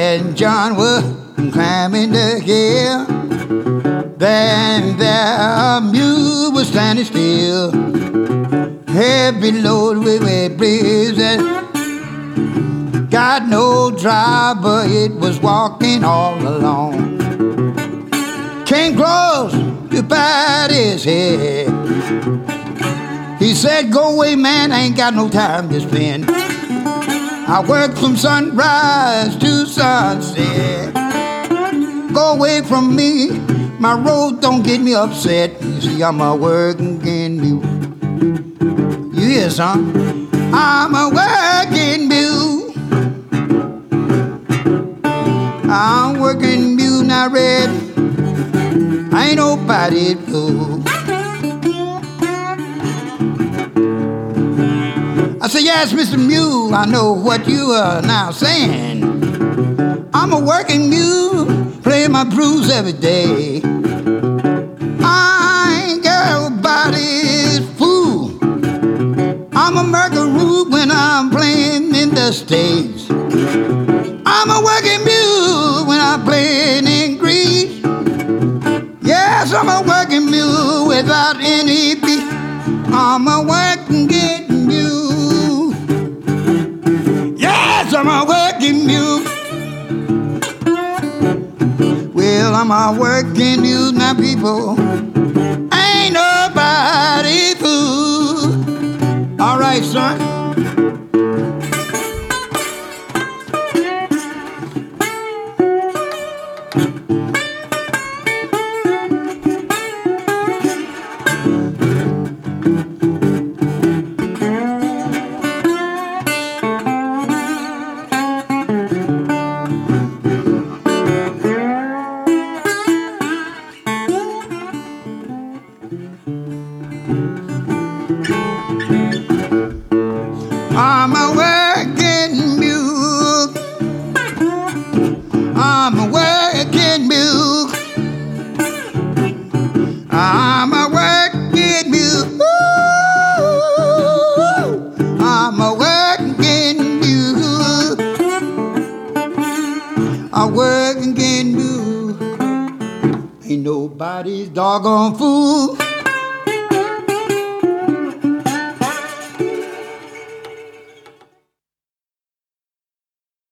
and John was climbing the hill. Then their mule was standing still, heavy load with wet breezes. Got no driver, it was walking all alone. Came close to pat his head. He said, "Go away, man, I ain't got no time to spend. I work from sunrise to sunset. Go away from me, my road don't get me upset. You see, I'm a working mule." You hear, son? I'm a working mule. I'm working mule, not red. I ain't nobody blue. I said, "Yes, Mr. Mule, I know what you are now saying. I'm a working mule, playing my blues every day. I ain't got nobody's fool. I'm a mercaroo when I'm playing in the States. I'm a working mule when I'm playing in Greece. Yes, I'm a working mule without any beat. I'm a working mule. Yes, I'm a working mule. Well, I'm a working mule now, people. Ain't nobody fool." All right, son. I'm a working mule. I'm a working mule. I'm a working mule. Ooh, I'm a working mule. A working mule. Ain't nobody's doggone fool.